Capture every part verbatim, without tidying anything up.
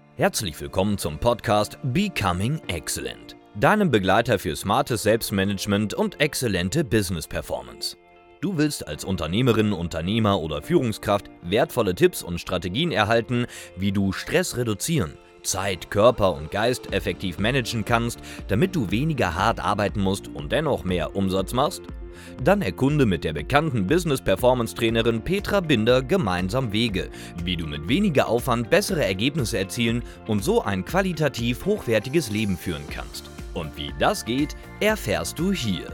Herzlich willkommen zum Podcast Becoming Excellent, deinem Begleiter für smartes Selbstmanagement und exzellente Business Performance. Du willst als Unternehmerin, Unternehmer oder Führungskraft wertvolle Tipps und Strategien erhalten, wie du Stress reduzieren, Zeit, Körper und Geist effektiv managen kannst, damit du weniger hart arbeiten musst und dennoch mehr Umsatz machst? Dann erkunde mit der bekannten Business-Performance-Trainerin Petra Binder gemeinsam Wege, wie du mit weniger Aufwand bessere Ergebnisse erzielen und so ein qualitativ hochwertiges Leben führen kannst. Und wie das geht, erfährst du hier.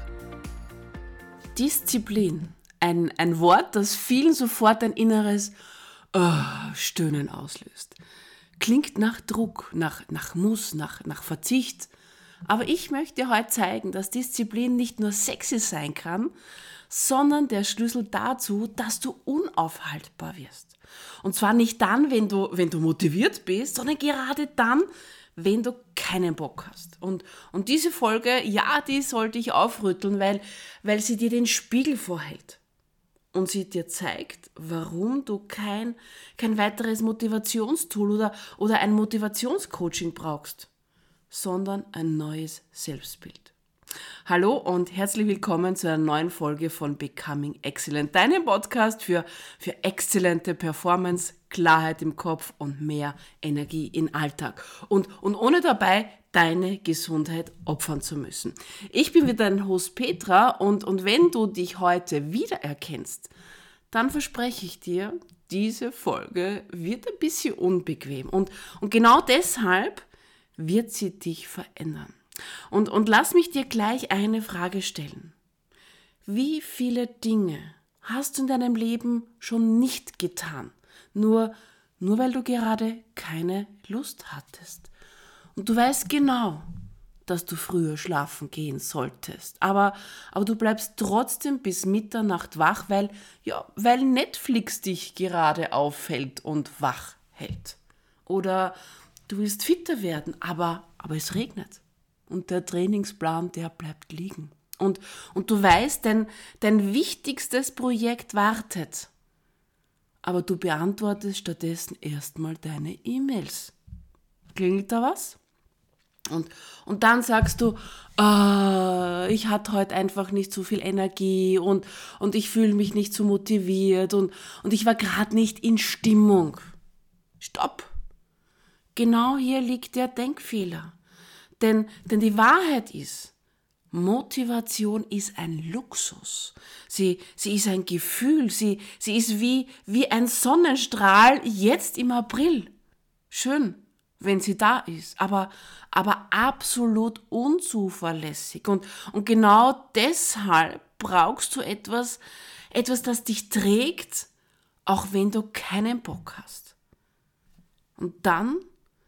Disziplin. Ein, ein Wort, das vielen sofort ein inneres oh, Stöhnen auslöst. Klingt nach Druck, nach, nach Muss, nach, nach Verzicht. Aber ich möchte dir heute zeigen, dass Disziplin nicht nur sexy sein kann, sondern der Schlüssel dazu, dass du unaufhaltbar wirst. Und zwar nicht dann, wenn du, wenn du motiviert bist, sondern gerade dann, wenn du keinen Bock hast. Und, und diese Folge, ja, die sollte ich aufrütteln, weil, weil sie dir den Spiegel vorhält. Und sie dir zeigt, warum du kein, kein weiteres Motivationstool oder, oder ein Motivationscoaching brauchst, sondern ein neues Selbstbild. Hallo und herzlich willkommen zu einer neuen Folge von Becoming Excellent, deinem Podcast für, für exzellente Performance, Klarheit im Kopf und mehr Energie im Alltag. Und, und ohne dabei deine Gesundheit opfern zu müssen. Ich bin wieder dein Host Petra und, und wenn du dich heute wiedererkennst, dann verspreche ich dir, diese Folge wird ein bisschen unbequem. Und, und genau deshalb wird sie dich verändern. Und, und lass mich dir gleich eine Frage stellen. Wie viele Dinge hast du in deinem Leben schon nicht getan? Nur, nur weil du gerade keine Lust hattest. Und du weißt genau, dass du früher schlafen gehen solltest. Aber, aber du bleibst trotzdem bis Mitternacht wach, weil, ja, weil Netflix dich gerade auffällt und wach hält. Oder du willst fitter werden, aber, aber es regnet. Und der Trainingsplan, der bleibt liegen. Und, und du weißt, dein, dein wichtigstes Projekt wartet. Aber du beantwortest stattdessen erstmal deine E-Mails. Klingelt da was? Und, und dann sagst du, oh, ich hatte heute einfach nicht so viel Energie und, und ich fühle mich nicht so motiviert und, und ich war gerade nicht in Stimmung. Stopp! Genau hier liegt der Denkfehler. Denn, denn die Wahrheit ist, Motivation ist ein Luxus. Sie, sie ist ein Gefühl, sie, sie ist wie, wie ein Sonnenstrahl jetzt im April. Schön, wenn sie da ist, aber, aber absolut unzuverlässig. Und, und genau deshalb brauchst du etwas, etwas, das dich trägt, auch wenn du keinen Bock hast. Und dann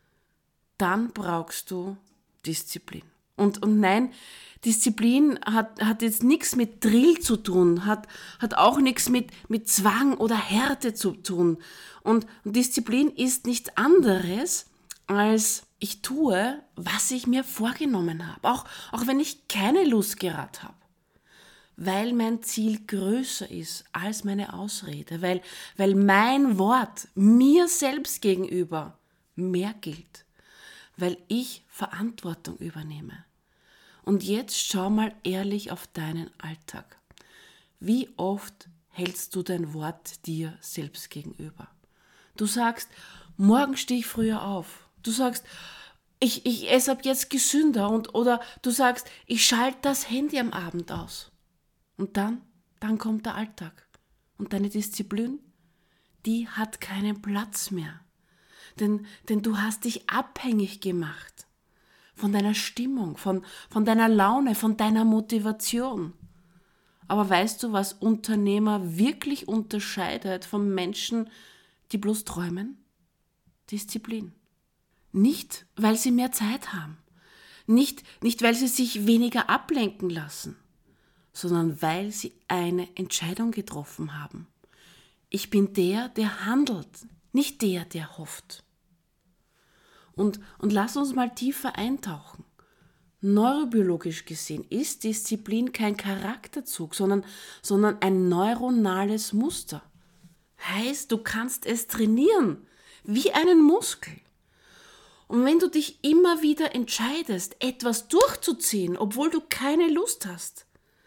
dann brauchst du Disziplin. Und, und nein, Disziplin hat, hat jetzt nichts mit Drill zu tun, hat, hat auch nichts mit, mit Zwang oder Härte zu tun. Und, und Disziplin ist nichts anderes, als ich tue, was ich mir vorgenommen habe, auch, auch wenn ich keine Lust gerade habe. Weil mein Ziel größer ist als meine Ausrede, weil, weil mein Wort mir selbst gegenüber mehr gilt. Weil ich Verantwortung übernehme. Und jetzt schau mal ehrlich auf deinen Alltag. Wie oft hältst du dein Wort dir selbst gegenüber? Du sagst, morgen stehe ich früher auf. Du sagst, ich, ich esse ab jetzt gesünder. Und, oder du sagst, ich schalte das Handy am Abend aus. Und dann, dann kommt der Alltag. Und deine Disziplin, die hat keinen Platz mehr. Denn, denn du hast dich abhängig gemacht von deiner Stimmung, von, von deiner Laune, von deiner Motivation. Aber weißt du, was Unternehmer wirklich unterscheidet von Menschen, die bloß träumen? Disziplin. Nicht, weil sie mehr Zeit haben. Nicht, nicht, weil sie sich weniger ablenken lassen, sondern weil sie eine Entscheidung getroffen haben. Ich bin der, der handelt, nicht der, der hofft. Und, und lass uns mal tiefer eintauchen. Neurobiologisch gesehen ist Disziplin kein Charakterzug, sondern, sondern ein neuronales Muster. Heißt, du kannst es trainieren, wie einen Muskel. Und wenn du dich immer wieder entscheidest, etwas durchzuziehen, obwohl du keine Lust hast,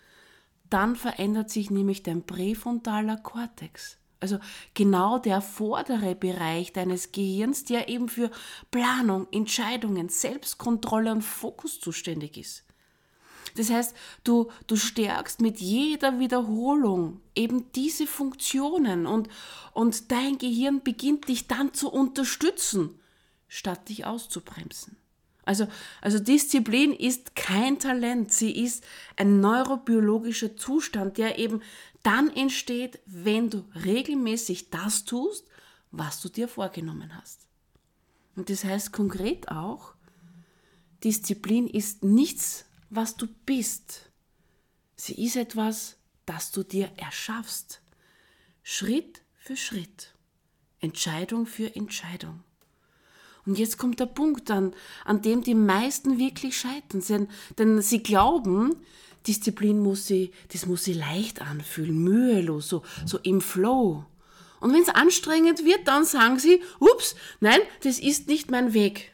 dann verändert sich nämlich dein präfrontaler Kortex. Also genau der vordere Bereich deines Gehirns, der eben für Planung, Entscheidungen, Selbstkontrolle und Fokus zuständig ist. Das heißt, du, du stärkst mit jeder Wiederholung eben diese Funktionen und, und dein Gehirn beginnt dich dann zu unterstützen, statt dich auszubremsen. Also, also Disziplin ist kein Talent, sie ist ein neurobiologischer Zustand, der eben dann entsteht, wenn du regelmäßig das tust, was du dir vorgenommen hast. Und das heißt konkret auch, Disziplin ist nichts, was du bist. Sie ist etwas, das du dir erschaffst. Schritt für Schritt. Entscheidung für Entscheidung. Und jetzt kommt der Punkt, an, an dem die meisten wirklich scheitern. Denn, denn sie glauben, Disziplin muss sie, das muss sie leicht anfühlen, mühelos, so, so im Flow. Und wenn es anstrengend wird, dann sagen sie, ups, nein, das ist nicht mein Weg.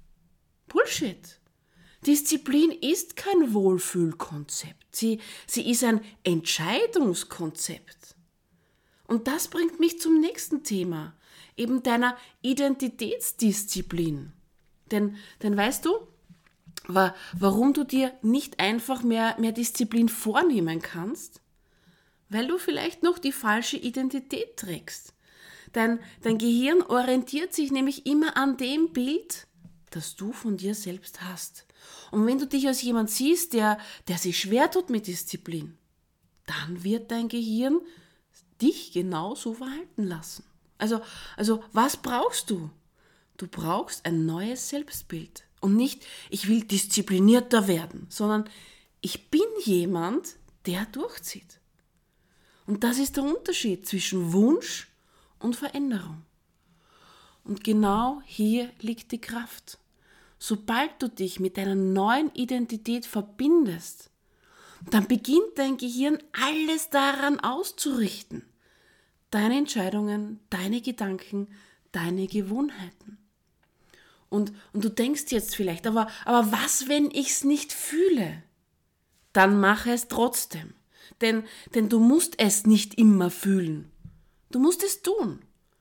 Bullshit. Disziplin ist kein Wohlfühlkonzept. Sie, sie ist ein Entscheidungskonzept. Und das bringt mich zum nächsten Thema, eben deiner Identitätsdisziplin. Denn, denn weißt du, wa, warum du dir nicht einfach mehr, mehr Disziplin vornehmen kannst? Weil du vielleicht noch die falsche Identität trägst. Dein, dein Gehirn orientiert sich nämlich immer an dem Bild, das du von dir selbst hast. Und wenn du dich als jemand siehst, der, der sich schwer tut mit Disziplin, dann wird dein Gehirn dich genauso verhalten lassen. Also, also was brauchst du? Du brauchst ein neues Selbstbild. Und nicht, ich will disziplinierter werden, sondern ich bin jemand, der durchzieht. Und das ist der Unterschied zwischen Wunsch und Veränderung. Und genau hier liegt die Kraft. Sobald du dich mit deiner neuen Identität verbindest, dann beginnt dein Gehirn alles daran auszurichten. Deine Entscheidungen, deine Gedanken, deine Gewohnheiten. Und, und du denkst jetzt vielleicht, aber, aber was, wenn ich es nicht fühle? Dann mache es trotzdem. Denn, denn du musst es nicht immer fühlen. Du musst es tun.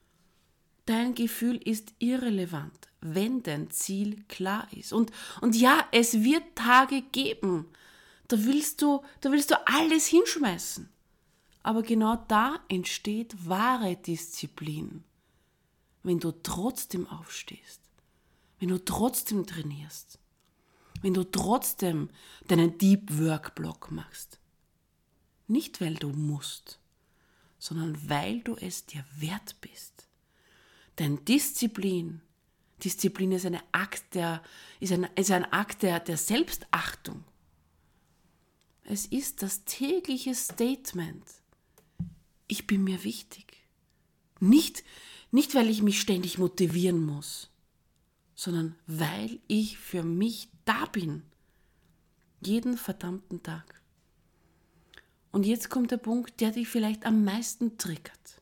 Dein Gefühl ist irrelevant, wenn dein Ziel klar ist. Und, und ja, es wird Tage geben, da willst du, da willst du alles hinschmeißen. Aber genau da entsteht wahre Disziplin, wenn du trotzdem aufstehst, wenn du trotzdem trainierst, wenn du trotzdem deinen Deep Work Block machst. Nicht, weil du musst, sondern weil du es dir wert bist. Denn Disziplin, Disziplin ist, eine Akt der, ist, ein, ist ein Akt der, der Selbstachtung. Es ist das tägliche Statement, ich bin mir wichtig. Nicht, nicht, weil ich mich ständig motivieren muss, sondern weil ich für mich da bin. Jeden verdammten Tag. Und jetzt kommt der Punkt, der dich vielleicht am meisten triggert.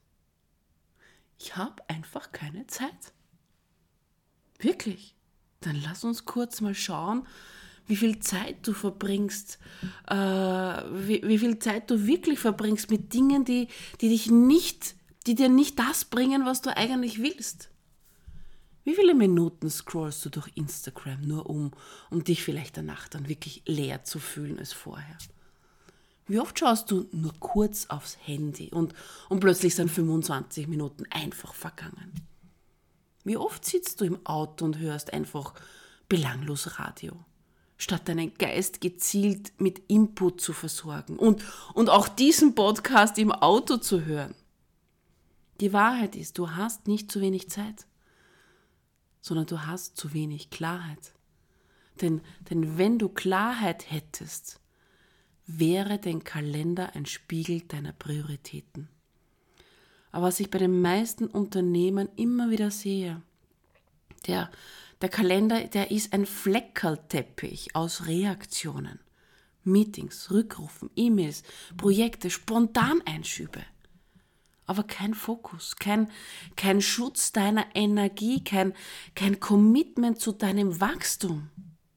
Ich habe einfach keine Zeit. Wirklich. Dann lass uns kurz mal schauen, wie viel Zeit du verbringst, äh, wie, wie viel Zeit du wirklich verbringst mit Dingen, die, die dich nicht, die dir nicht das bringen, was du eigentlich willst. Wie viele Minuten scrollst du durch Instagram, nur um, um dich vielleicht danach dann wirklich leer zu fühlen als vorher? Wie oft schaust du nur kurz aufs Handy und, und plötzlich sind fünfundzwanzig Minuten einfach vergangen? Wie oft sitzt du im Auto und hörst einfach belanglos Radio, statt deinen Geist gezielt mit Input zu versorgen und, und auch diesen Podcast im Auto zu hören? Die Wahrheit ist, du hast nicht zu wenig Zeit, sondern du hast zu wenig Klarheit. Denn, denn wenn du Klarheit hättest, wäre dein Kalender ein Spiegel deiner Prioritäten. Aber was ich bei den meisten Unternehmen immer wieder sehe, der, der Kalender, der ist ein Fleckerlteppich aus Reaktionen, Meetings, Rückrufen, E-Mails, Projekte, Spontaneinschübe. aber kein Fokus, kein, kein Schutz deiner Energie, kein, kein Commitment zu deinem Wachstum.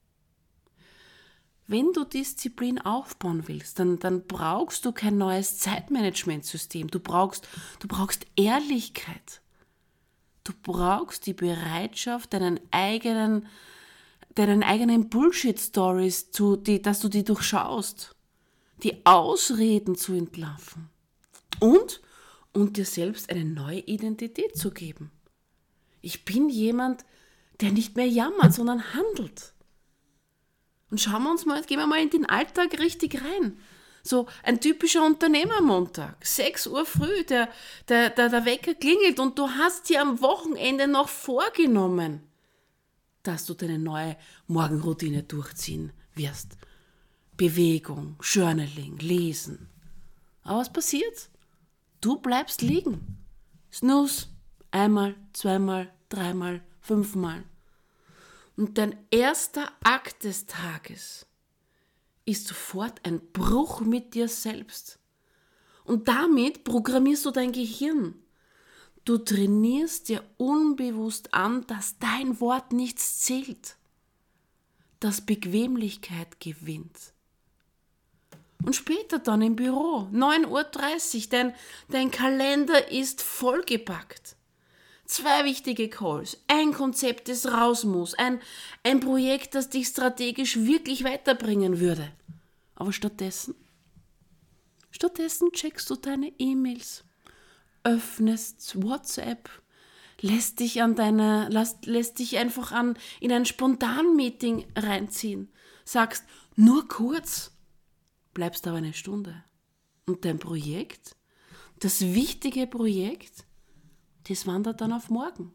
Wenn du Disziplin aufbauen willst, dann, dann brauchst du kein neues Zeitmanagementsystem. Du brauchst, du brauchst Ehrlichkeit. Du brauchst die Bereitschaft, deinen eigenen, deinen eigenen Bullshit-Stories, zu, die, dass du die durchschaust, die Ausreden zu entlarven und, und dir selbst eine neue Identität zu geben. Ich bin jemand, der nicht mehr jammert, sondern handelt. Und schauen wir uns mal, gehen wir mal in den Alltag richtig rein. So ein typischer Unternehmermontag, sechs Uhr früh, der, der, der, der Wecker klingelt und du hast dir am Wochenende noch vorgenommen, dass du deine neue Morgenroutine durchziehen wirst. Bewegung, Journaling, Lesen. Aber was passiert? Du bleibst liegen. Snooze, einmal, zweimal, dreimal, fünfmal. Und dein erster Akt des Tages ist sofort ein Bruch mit dir selbst. Und damit programmierst du dein Gehirn. Du trainierst dir unbewusst an, dass dein Wort nichts zählt, dass Bequemlichkeit gewinnt. Und später dann im Büro, neun Uhr dreißig, dein, dein Kalender ist vollgepackt. Zwei wichtige Calls, ein Konzept, das raus muss, ein, ein Projekt, das dich strategisch wirklich weiterbringen würde. Aber stattdessen, stattdessen checkst du deine E-Mails, öffnest WhatsApp, lässt dich an deine, lässt, lässt dich einfach an, in ein Spontan-Meeting reinziehen, sagst nur kurz, bleibst aber eine Stunde. Und dein Projekt, das wichtige Projekt, das wandert dann auf morgen.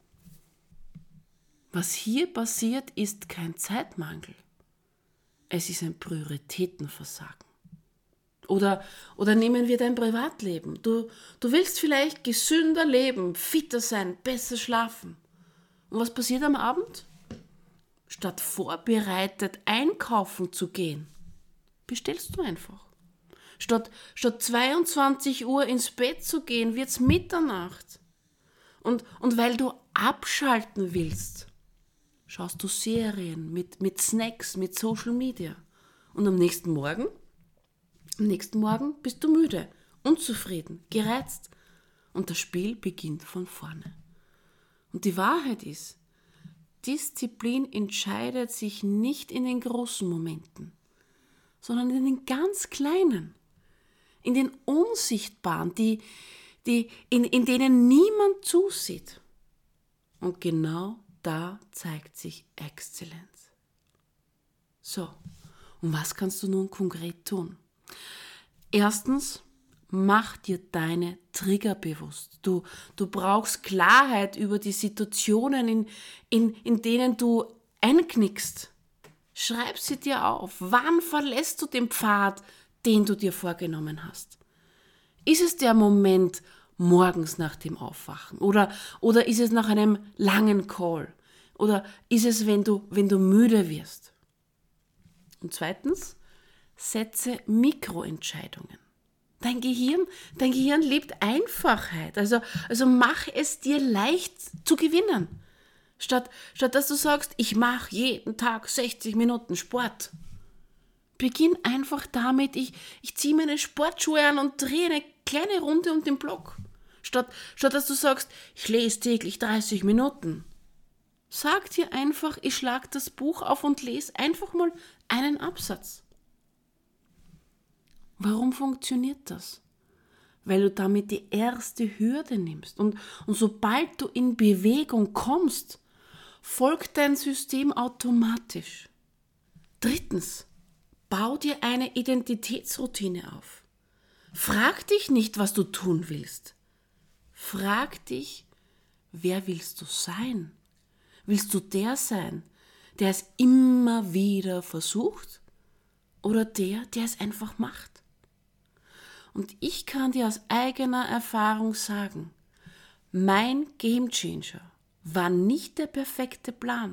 Was hier passiert, ist kein Zeitmangel. Es ist ein Prioritätenversagen. Oder, oder nehmen wir dein Privatleben. Du, du willst vielleicht gesünder leben, fitter sein, besser schlafen. Und was passiert am Abend? Statt vorbereitet einkaufen zu gehen, bestellst du einfach. Statt, statt zweiundzwanzig Uhr ins Bett zu gehen, wird's Mitternacht. Und, und weil du abschalten willst, schaust du Serien mit, mit Snacks, mit Social Media. Und am nächsten Morgen, am nächsten Morgen bist du müde, unzufrieden, gereizt. Und das Spiel beginnt von vorne. Und die Wahrheit ist, Disziplin entscheidet sich nicht in den großen Momenten, sondern in den ganz kleinen, in den unsichtbaren, die, die, in, in denen niemand zusieht. Und genau da zeigt sich Exzellenz. So, und was kannst du nun konkret tun? Erstens, mach dir deine Trigger bewusst. Du, du brauchst Klarheit über die Situationen, in, in, in denen du einknickst. Schreib sie dir auf. Wann verlässt du den Pfad, den du dir vorgenommen hast? Ist es der Moment morgens nach dem Aufwachen? Oder, oder ist es nach einem langen Call? Oder ist es, wenn du, wenn du müde wirst? Und zweitens, setze Mikroentscheidungen. Dein Gehirn, dein Gehirn liebt Einfachheit. Also, also mach es dir leicht zu gewinnen. Statt, statt dass du sagst, ich mache jeden Tag sechzig Minuten Sport. Beginn einfach damit, ich, ich ziehe meine Sportschuhe an und drehe eine kleine Runde um den Block. Statt, statt dass du sagst, ich lese täglich dreißig Minuten. Sag dir einfach, ich schlage das Buch auf und lese einfach mal einen Absatz. Warum funktioniert das? Weil du damit die erste Hürde nimmst. Und, und sobald du in Bewegung kommst, folgt dein System automatisch. Drittens, bau dir eine Identitätsroutine auf. Frag dich nicht, was du tun willst. Frag dich, wer willst du sein? Willst du der sein, der es immer wieder versucht? Oder der, der es einfach macht? Und ich kann dir aus eigener Erfahrung sagen, mein Gamechanger war nicht der perfekte Plan,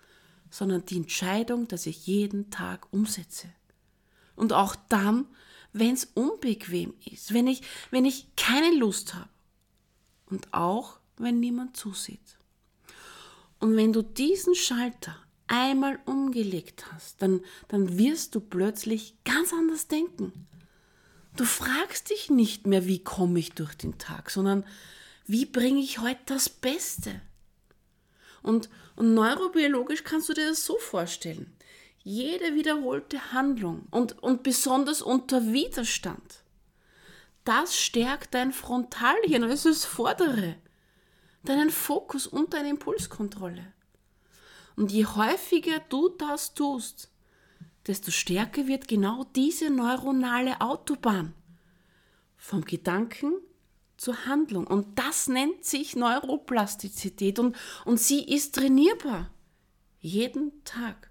sondern die Entscheidung, dass ich jeden Tag umsetze. Und auch dann, wenn es unbequem ist, wenn ich, wenn ich keine Lust habe und auch, wenn niemand zusieht. Und wenn du diesen Schalter einmal umgelegt hast, dann, dann wirst du plötzlich ganz anders denken. Du fragst dich nicht mehr, wie komme ich durch den Tag, sondern wie bringe ich heute das Beste? Und, und neurobiologisch kannst du dir das so vorstellen. Jede wiederholte Handlung und, und besonders unter Widerstand, das stärkt dein Frontalhirn, also das Vordere, deinen Fokus und deine Impulskontrolle. Und je häufiger du das tust, desto stärker wird genau diese neuronale Autobahn vom Gedanken zur Handlung. Und das nennt sich Neuroplastizität und, und sie ist trainierbar. Jeden Tag.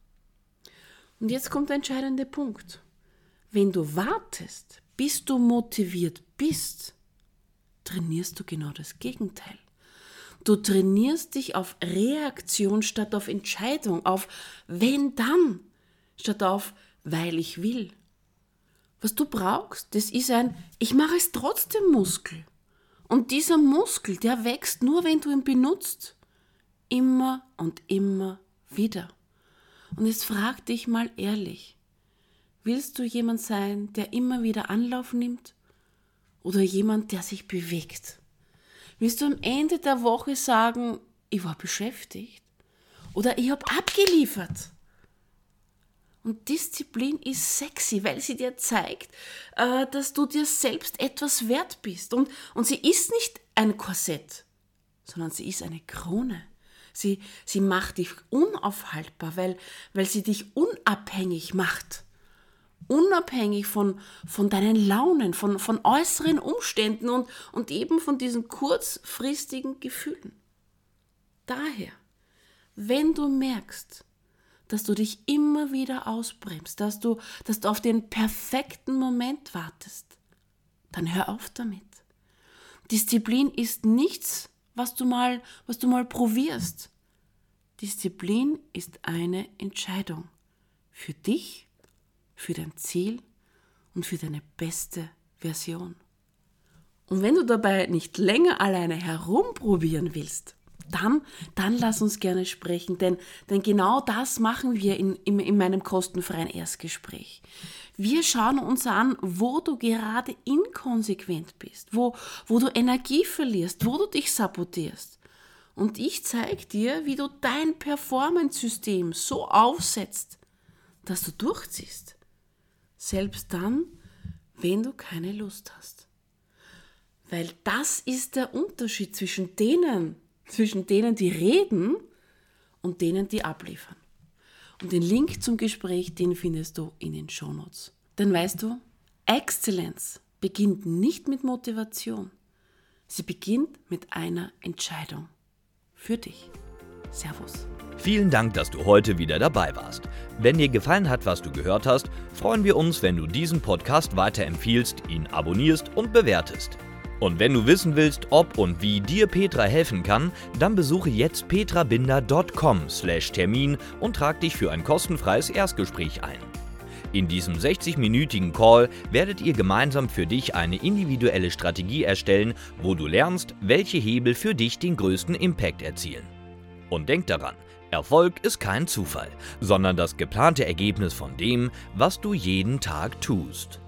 Und jetzt kommt der entscheidende Punkt. Wenn du wartest, bis du motiviert bist, trainierst du genau das Gegenteil. Du trainierst dich auf Reaktion statt auf Entscheidung, auf wenn dann, statt auf weil ich will. Was du brauchst, das ist ein ich mache es trotzdem Muskel. Und dieser Muskel, der wächst nur, wenn du ihn benutzt. Immer und immer wieder. Und jetzt frag dich mal ehrlich, willst du jemand sein, der immer wieder Anlauf nimmt oder jemand, der sich bewegt? Willst du am Ende der Woche sagen, ich war beschäftigt oder ich habe abgeliefert? Und Disziplin ist sexy, weil sie dir zeigt, dass du dir selbst etwas wert bist. Und, und sie ist nicht ein Korsett, sondern sie ist eine Krone. Sie, sie macht dich unaufhaltbar, weil, weil sie dich unabhängig macht. Unabhängig von, von deinen Launen, von, von äußeren Umständen und, und eben von diesen kurzfristigen Gefühlen. Daher, wenn du merkst, dass du dich immer wieder ausbremst, dass du, dass du auf den perfekten Moment wartest, dann hör auf damit. Disziplin ist nichts, was du mal, was du mal probierst. Disziplin ist eine Entscheidung für dich, für dein Ziel und für deine beste Version. Und wenn du dabei nicht länger alleine herumprobieren willst, dann, dann lass uns gerne sprechen, denn, denn genau das machen wir in, in, in meinem kostenfreien Erstgespräch. Wir schauen uns an, wo du gerade inkonsequent bist, wo, wo du Energie verlierst, wo du dich sabotierst. Und ich zeige dir, wie du dein Performance-System so aufsetzt, dass du durchziehst. Selbst dann, wenn du keine Lust hast. Weil das ist der Unterschied zwischen denen, zwischen denen, die reden und denen, die abliefern. Und den Link zum Gespräch, den findest du in den Shownotes. Denn weißt du, Exzellenz beginnt nicht mit Motivation. Sie beginnt mit einer Entscheidung. Für dich. Servus. Vielen Dank, dass du heute wieder dabei warst. Wenn dir gefallen hat, was du gehört hast, freuen wir uns, wenn du diesen Podcast weiterempfiehlst, ihn abonnierst und bewertest. Und wenn du wissen willst, ob und wie dir Petra helfen kann, dann besuche jetzt petrabinder punkt com slash Termin und trag dich für ein kostenfreies Erstgespräch ein. In diesem sechzig-minütigen Call werdet ihr gemeinsam für dich eine individuelle Strategie erstellen, wo du lernst, welche Hebel für dich den größten Impact erzielen. Und denk daran, Erfolg ist kein Zufall, sondern das geplante Ergebnis von dem, was du jeden Tag tust.